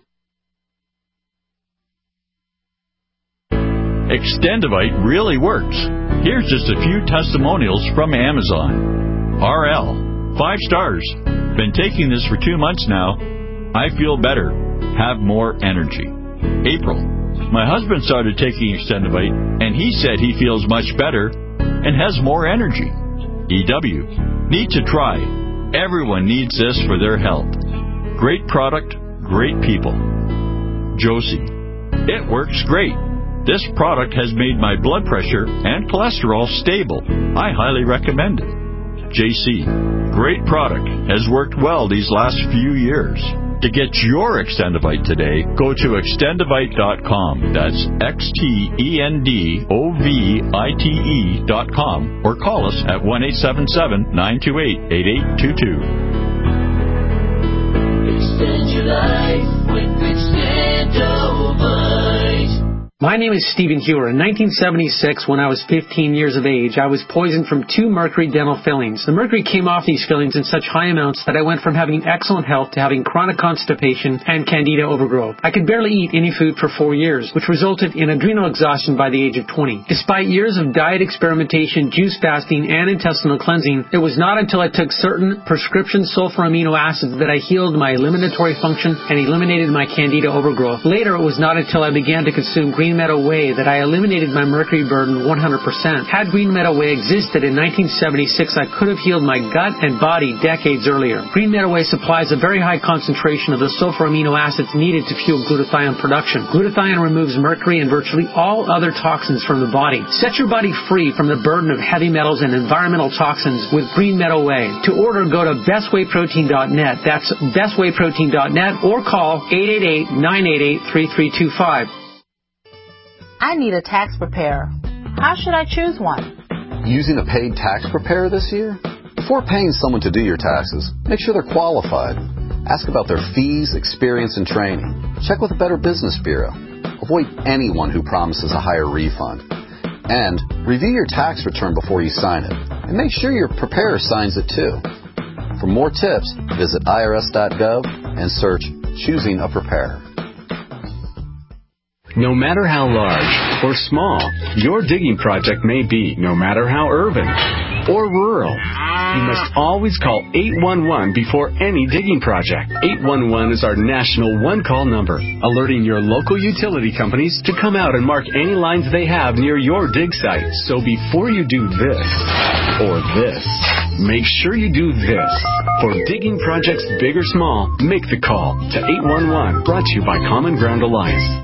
Extendivite really works. Here's just a few testimonials from Amazon. R L, five stars. Been taking this for two months now. I feel better. Have more energy. April, my husband started taking Extendivite, and he said he feels much better and has more energy. E W, need to try. Everyone needs this for their health. Great product, great people. Josie, it works great. This product has made my blood pressure and cholesterol stable. I highly recommend it. J C, great product. Has worked well these last few years. To get your Extendivite today, go to extendivite dot com. That's X T E N D O V I T E dot com. Or call us at one eight seven seven, nine two eight, eight eight two two. Extend your life with Extendivite. My name is Stephen Hewer. In nineteen seventy-six, when I was fifteen years of age, I was poisoned from two mercury dental fillings. The mercury came off these fillings in such high amounts that I went from having excellent health to having chronic constipation and candida overgrowth. I could barely eat any food for four years, which resulted in adrenal exhaustion by the age of twenty. Despite years of diet experimentation, juice fasting, and intestinal cleansing, it was not until I took certain prescription sulfur amino acids that I healed my eliminatory function and eliminated my candida overgrowth. Later, it was not until I began to consume Green Meadow Whey that I eliminated my mercury burden one hundred percent. Had Green Meadow Whey existed in nineteen seventy-six, I could have healed my gut and body decades earlier. Green Meadow Whey supplies a very high concentration of the sulfur amino acids needed to fuel glutathione production. Glutathione removes mercury and virtually all other toxins from the body. Set your body free from the burden of heavy metals and environmental toxins with Green Meadow Whey. To order, go to best whey protein dot net. That's best whey protein dot net or call eight eight eight, nine eight eight, three three two five. I need a tax preparer. How should I choose one? Using a paid tax preparer this year? Before paying someone to do your taxes, make sure they're qualified. Ask about their fees, experience, and training. Check with the Better Business Bureau. Avoid anyone who promises a higher refund. And review your tax return before you sign it. And make sure your preparer signs it too. For more tips, visit I R S dot gov and search Choosing a Preparer. No matter how large or small your digging project may be, no matter how urban or rural, you must always call eight one one before any digging project. eight one one is our national one-call number, alerting your local utility companies to come out and mark any lines they have near your dig site. So before you do this or this, make sure you do this. For digging projects big or small, make the call to eight one one, brought to you by Common Ground Alliance.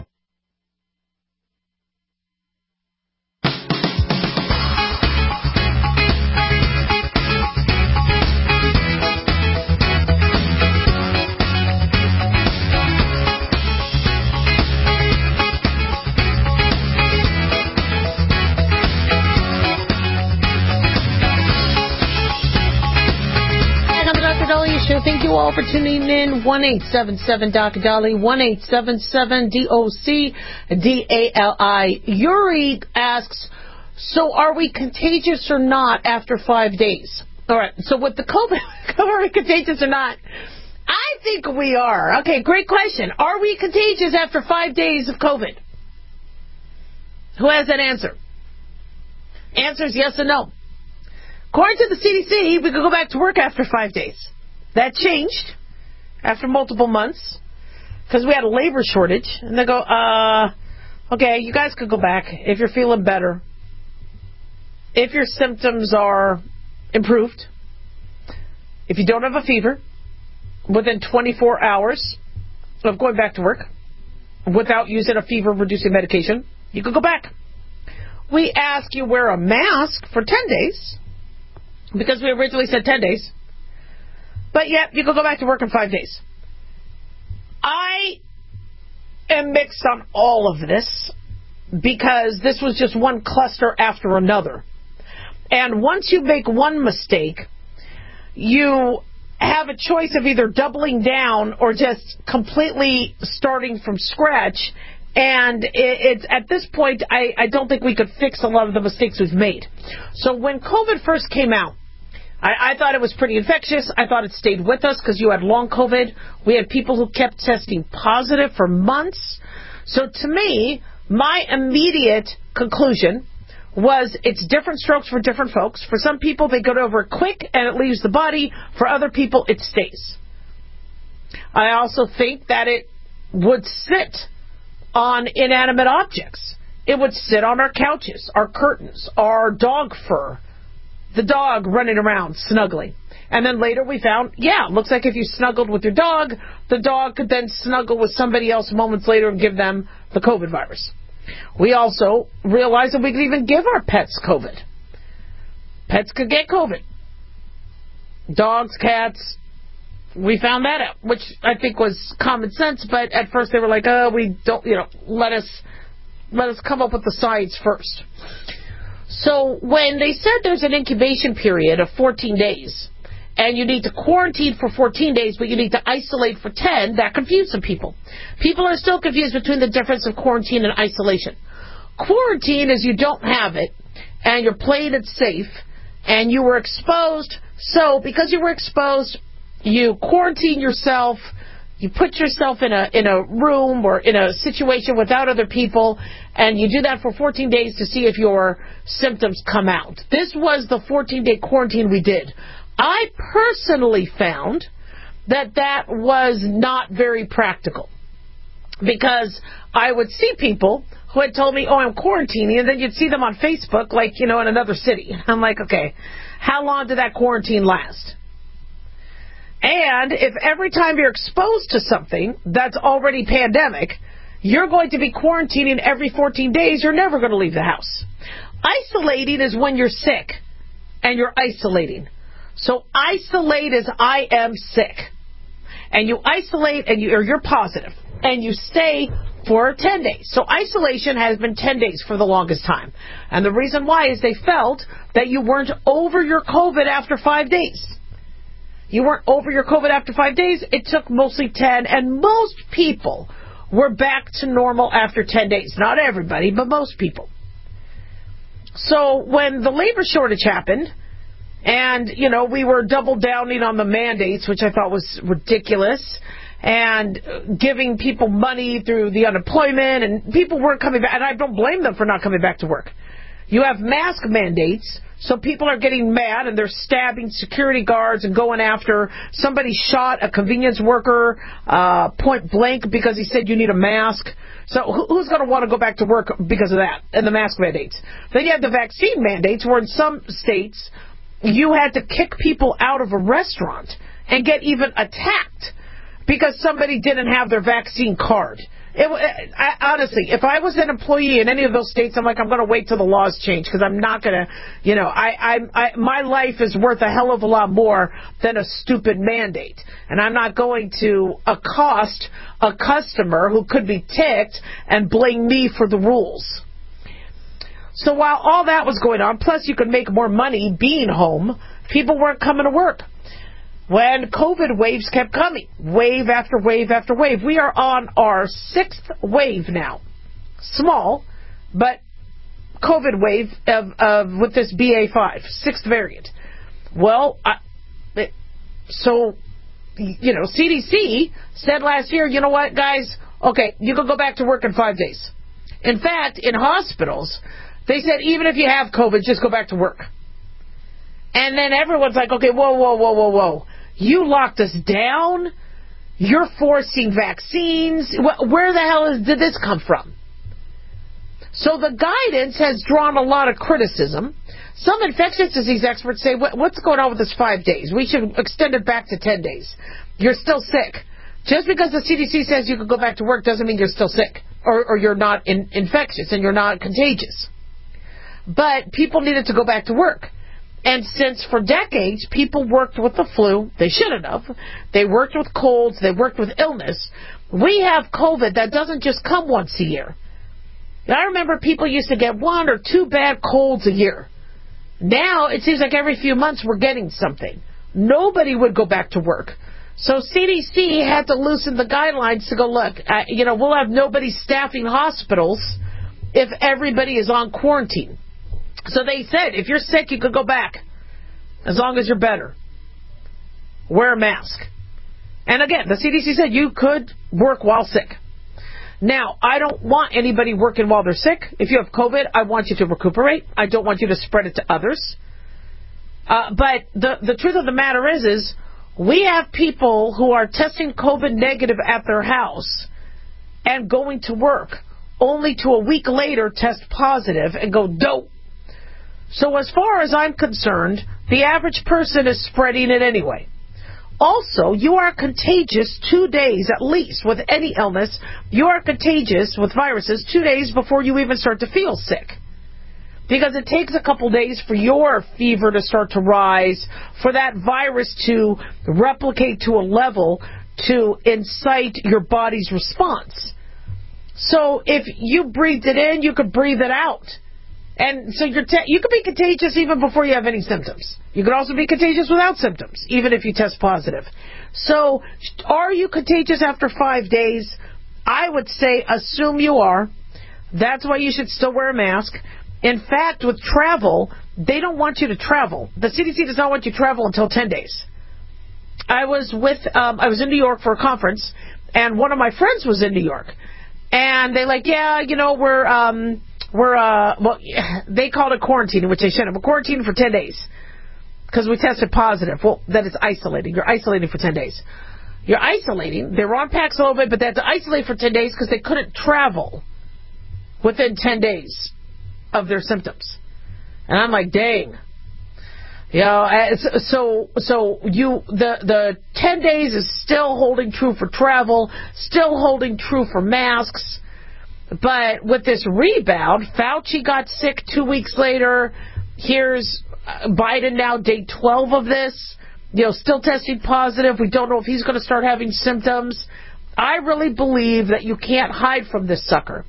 Thank you all for tuning in. one eight seven seven D O C D A L I, one eight seven seven D O C D A L I. Yuri asks, so are we contagious or not after five days? All right, so with the COVID, are we contagious or not? I think we are. Okay, great question. Are we contagious after five days of COVID? Who has that answer? Answer is yes and no. According to the C D C, we could go back to work after five days. That changed after multiple months because we had a labor shortage. And they go, uh, okay, you guys could go back if you're feeling better. If your symptoms are improved. If you don't have a fever within twenty-four hours of going back to work without using a fever-reducing medication. You could go back. We ask you wear a mask for ten days, because we originally said ten days. But yet, you could go back to work in five days. I am mixed on all of this, because this was just one cluster after another. And once you make one mistake, you have a choice of either doubling down or just completely starting from scratch. And it, it's at this point, I, I don't think we could fix a lot of the mistakes we've made. So when COVID first came out, I, I thought it was pretty infectious. I thought it stayed with us because you had long COVID. We had people who kept testing positive for months. So to me, my immediate conclusion was it's different strokes for different folks. For some people, they go over quick and it leaves the body. For other people, it stays. I also think that it would sit on inanimate objects. It would sit on our couches, our curtains, our dog fur, the dog running around snuggling. And then later we found, yeah, it looks like if you snuggled with your dog, the dog could then snuggle with somebody else moments later and give them the COVID virus. We also realized that we could even give our pets COVID. Pets could get COVID. Dogs, cats, we found that out, which I think was common sense, but at first they were like, oh, we don't, you know, let us, let us come up with the science first. So when they said there's an incubation period of fourteen days, and you need to quarantine for fourteen days, but you need to isolate for ten, that confused some people. People are still confused between the difference of quarantine and isolation. Quarantine is you don't have it, and you're playing it safe, and you were exposed. So because you were exposed, you quarantine yourself, you put yourself in a in a room or in a situation without other people, and you do that for fourteen days to see if your symptoms come out. This was the fourteen-day quarantine we did. I personally found that that was not very practical, because I would see people who had told me, oh, I'm quarantining, and then you'd see them on Facebook, like, you know, in another city. I'm like, okay, how long did that quarantine last? And if every time you're exposed to something that's already pandemic, you're going to be quarantining every fourteen days, you're never going to leave the house. Isolating is when you're sick and you're isolating. So isolate is I am sick. And you isolate and you, or you're positive, and you stay for ten days. So isolation has been ten days for the longest time. And the reason why is they felt that you weren't over your COVID after five days. You weren't over your COVID after five days. It took mostly ten, and most people were back to normal after ten days. Not everybody, but most people. So when the labor shortage happened, and, you know, we were double downing on the mandates, which I thought was ridiculous, and giving people money through the unemployment, and people weren't coming back, and I don't blame them for not coming back to work. You have mask mandates, so people are getting mad, and they're stabbing security guards and going after. Somebody shot a convenience worker uh, point blank because he said you need a mask. So who's going to want to go back to work because of that and the mask mandates? Then you have the vaccine mandates, where in some states you had to kick people out of a restaurant and get even attacked because somebody didn't have their vaccine card. It, I, honestly, if I was an employee in any of those states, I'm like, I'm going to wait till the laws change, because I'm not going to, you know, I, I, I, my life is worth a hell of a lot more than a stupid mandate. And I'm not going to accost a customer who could be ticked and blame me for the rules. So while all that was going on, plus you could make more money being home, people weren't coming to work. When COVID waves kept coming, wave after wave after wave. We are on our sixth wave now. Small, but COVID wave of, of with this B A five, sixth variant. Well, I, it, so, you know, C D C said last year, you know what, guys, okay, you can go back to work in five days. In fact, in hospitals, they said even if you have COVID, just go back to work. And then everyone's like, okay, whoa, whoa, whoa, whoa, whoa. You locked us down. You're forcing vaccines. Where the hell is, did this come from? So the guidance has drawn a lot of criticism. Some infectious disease experts say, what's going on with this five days? We should extend it back to ten days. You're still sick. Just because the C D C says you can go back to work doesn't mean you're still sick. or, or you're not in, infectious and you're not contagious. But people needed to go back to work. And since for decades people worked with the flu, they shouldn't have. They worked with colds, they worked with illness. We have COVID that doesn't just come once a year. And I remember people used to get one or two bad colds a year. Now it seems like every few months we're getting something. Nobody would go back to work. So C D C had to loosen the guidelines to go, look, uh, you know, we'll have nobody staffing hospitals if everybody is on quarantine. So they said, if you're sick, you could go back, as long as you're better. Wear a mask. And again, the C D C said you could work while sick. Now, I don't want anybody working while they're sick. If you have COVID, I want you to recuperate. I don't want you to spread it to others. Uh, but the, the truth of the matter is, is we have people who are testing COVID negative at their house and going to work, only to a week later test positive and go dope. So as far as I'm concerned, the average person is spreading it anyway. Also, you are contagious two days at least with any illness. You are contagious with viruses two days before you even start to feel sick. Because it takes a couple days for your fever to start to rise, for that virus to replicate to a level to incite your body's response. So if you breathed it in, you could breathe it out. And so you're te- you could be contagious even before you have any symptoms. You could also be contagious without symptoms, even if you test positive. So are you contagious after five days? I would say assume you are. That's why you should still wear a mask. In fact, with travel, they don't want you to travel. The C D C does not want you to travel until ten days. I was with, um, I was in New York for a conference, and one of my friends was in New York. And they're like, yeah, you know, we're... Um, We're, uh, well, they called it quarantine, which they shouldn't have. We're quarantined for ten days because we tested positive. Well, that is isolating. You're isolating for ten days. You're isolating. They were on Paxlovid, but they had to isolate for ten days because they couldn't travel within ten days of their symptoms. And I'm like, dang. You know, so, so you, the, the ten days is still holding true for travel, still holding true for masks. But with this rebound, Fauci got sick two weeks later. Here's Biden now, day twelve of this. You know, still testing positive. We don't know if he's going to start having symptoms. I really believe that you can't hide from this sucker.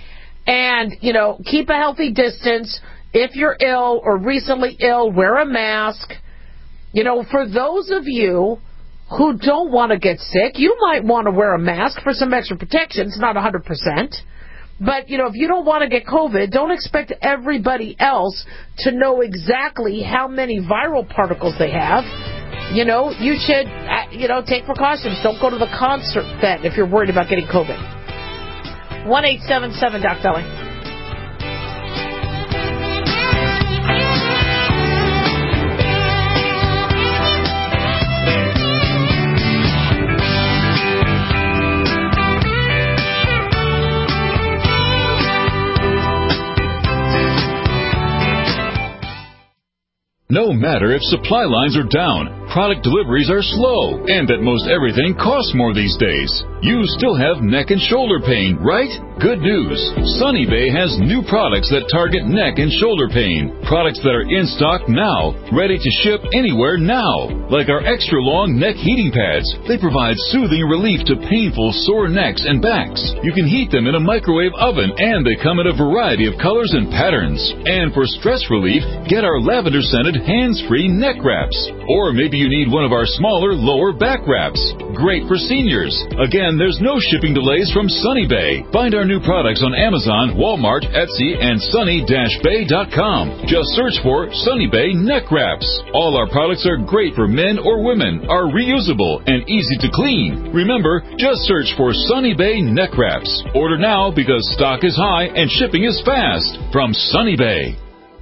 And, you know, keep a healthy distance. If you're ill or recently ill, wear a mask. You know, for those of you who don't want to get sick, you might want to wear a mask for some extra protection. It's not one hundred percent. But, you know, if you don't want to get COVID, don't expect everybody else to know exactly how many viral particles they have. You know, you should, you know, take precautions. Don't go to the concert then if you're worried about getting COVID. one eight seven seven Doc Belly. No matter if supply lines are down, product deliveries are slow, and that most everything costs more these days, you still have neck and shoulder pain, right? Good news. Sunny Bay has new products that target neck and shoulder pain. Products that are in stock now, ready to ship anywhere now. Like our extra long neck heating pads. They provide soothing relief to painful sore necks and backs. You can heat them in a microwave oven, and they come in a variety of colors and patterns. And for stress relief, get our lavender scented hands-free neck wraps. Or maybe you need one of our smaller lower back wraps. Great for seniors. Again, there's no shipping delays from Sunny Bay. Find our new products on Amazon, Walmart, Etsy, and sunny dash bay dot com. Just search for Sunny Bay neck wraps. All our products are great for men or women, are reusable, and easy to clean. Remember, just search for Sunny Bay neck wraps. Order now because stock is high and shipping is fast. From Sunny Bay.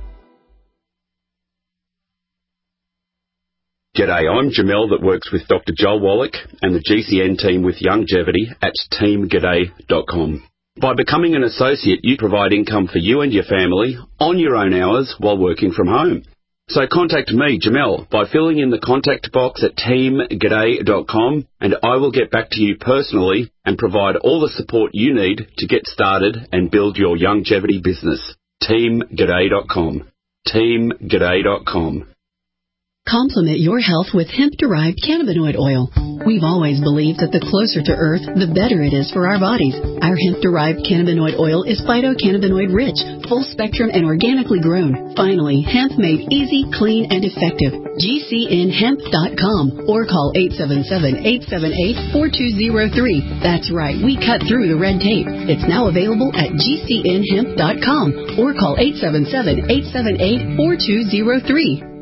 G'day, I'm Jamel that works with Doctor Joel Wallach and the G C N team with Longevity at team g'day dot com. By becoming an associate, you provide income for you and your family on your own hours while working from home. So contact me, Jamel, by filling in the contact box at team g'day dot com, and I will get back to you personally and provide all the support you need to get started and build your longevity business. team g'day dot com. team g'day dot com. Complement your health with hemp-derived cannabinoid oil. We've always believed that the closer to Earth, the better it is for our bodies. Our hemp-derived cannabinoid oil is phytocannabinoid-rich, full-spectrum, and organically grown. Finally, hemp made easy, clean, and effective. G C N hemp dot com or call eight seven seven, eight seven eight, four two zero three. That's right, we cut through the red tape. It's now available at G C N hemp dot com or call eight seven seven, eight seven eight, four two zero three.